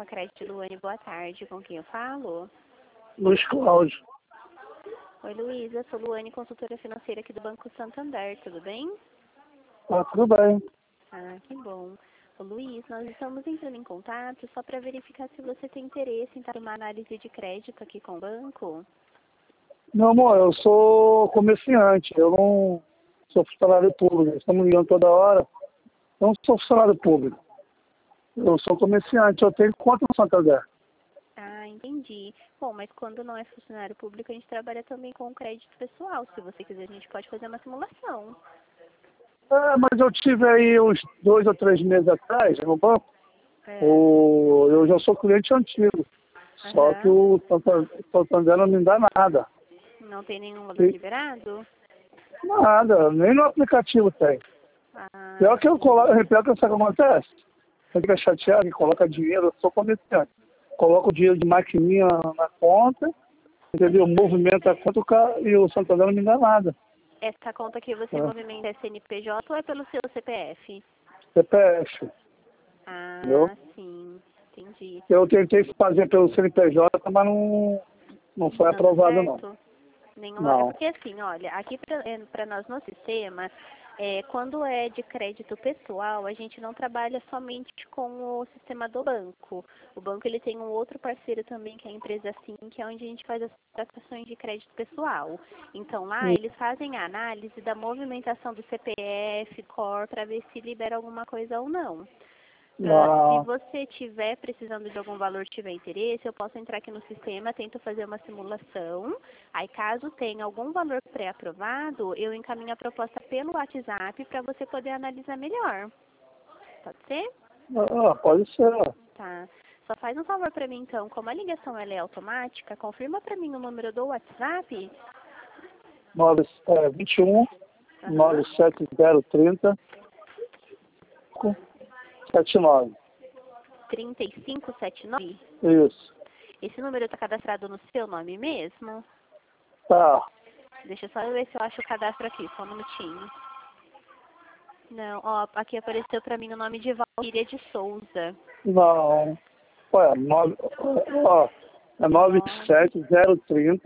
a Crédito Luane, boa tarde. Com quem eu falo? Luiz Cláudio. Oi, Luísa. Sou Luane, consultora financeira aqui do Banco Santander. Tudo bem? Tudo bem. Ah, que bom. Ô, Luiz, nós estamos entrando em contato só para verificar se você tem interesse em ter uma análise de crédito aqui com o banco. Meu amor, eu sou comerciante, eu não sou funcionário público. Estamos ligando toda hora. Eu não sou funcionário público. Eu sou comerciante, eu tenho conta no Santander. Ah, entendi. Bom, mas quando não é funcionário público, a gente trabalha também com crédito pessoal. Se você quiser, a gente pode fazer uma simulação. Mas eu tive aí uns 2 ou 3 meses atrás no banco. É. Eu já sou cliente antigo. Só que o Santander não me dá nada. Não tem nenhum valor liberado? Nada, nem no aplicativo tem. Ah, Pior que pior que sabe o que acontece? Você fica chateado e coloca dinheiro, eu sou comerciante. Coloca o dinheiro de maquininha na conta, entendeu? Movimenta a conta e o Santander não me dá nada. Essa conta que você movimenta é CNPJ ou é pelo seu CPF? CPF, Ah, entendeu? sim, entendi. Eu tentei fazer pelo CNPJ, mas não foi aprovado, não. Nenhuma. É Não. porque assim, olha, aqui para nós no sistema, quando é de crédito pessoal, a gente não trabalha somente com o sistema do banco. O banco ele tem um outro parceiro também, que é a empresa Sim, que é onde a gente faz as transações de crédito pessoal. Então lá eles fazem a análise da movimentação do CPF, COR, para ver se libera alguma coisa ou não. Se você tiver precisando de algum valor, tiver interesse, eu posso entrar aqui no sistema, tento fazer uma simulação. Aí, caso tenha algum valor pré-aprovado, eu encaminho a proposta pelo WhatsApp para você poder analisar melhor. Pode ser? Pode ser. Tá. Só faz um favor para mim, então. Como a ligação ela é automática, confirma para mim o número do WhatsApp. 21 97030 79. 3579? Isso. Esse número está cadastrado no seu nome mesmo? Tá. Deixa eu só ver se eu acho o cadastro aqui, só um minutinho. Não, ó, aqui apareceu pra mim o nome de Valquíria de Souza. Não. É 97030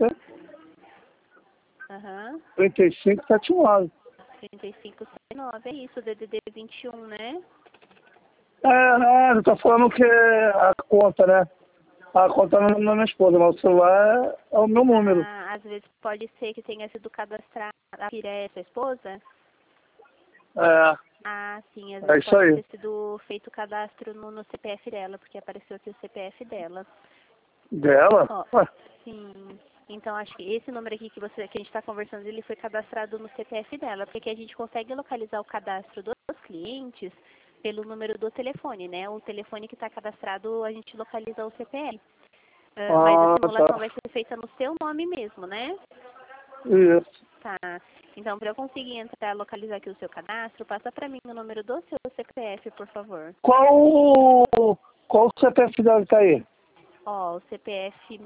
3579. 3579, é isso, DDD 21, né? Ele tá falando que é a conta, né? A conta não é da minha esposa, mas o celular é o meu número. Ah, às vezes pode ser que tenha sido cadastrado. A Kira é sua esposa? Ah, sim, às vezes pode ter sido feito o cadastro no CPF dela, porque apareceu aqui o CPF dela. Dela? Ó, sim. Então, acho que esse número aqui que a gente está conversando, ele foi cadastrado no CPF dela, porque a gente consegue localizar o cadastro dos clientes pelo número do telefone, né? O telefone que está cadastrado, a gente localiza o CPF. Mas a simulação vai ser feita no seu nome mesmo, né? Isso. Tá. Então, para eu conseguir entrar, localizar aqui o seu cadastro, passa para mim o número do seu CPF, por favor. Qual o CPF dela que tá aí? Ó, o CPF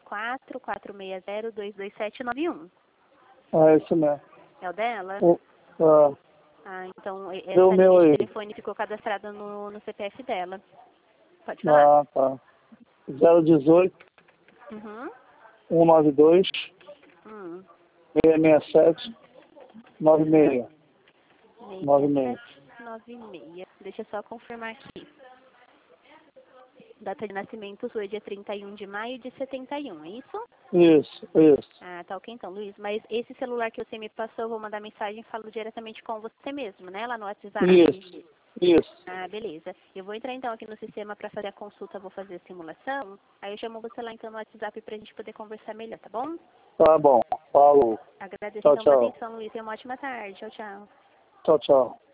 634-460-22791. Isso mesmo. É o dela? Então essa linha de telefone ficou cadastrada no CPF dela. Pode falar? Tá. 018 192 667 96. 96. Deixa eu só confirmar aqui. Data de nascimento sua é dia 31 de maio de 71, é isso? Isso. Ah, tá ok então, Luiz. Mas esse celular que você me passou, eu vou mandar mensagem e falo diretamente com você mesmo, né? Lá no WhatsApp. Isso. Ah, beleza. Eu vou entrar então aqui no sistema para fazer a consulta, vou fazer a simulação. Aí eu chamo você lá então no WhatsApp pra gente poder conversar melhor, tá bom? Tá bom. Falou. Agradeço Tchau, então a tchau. atenção, Luiz. Tenha uma ótima tarde. Tchau, tchau. Tchau, tchau.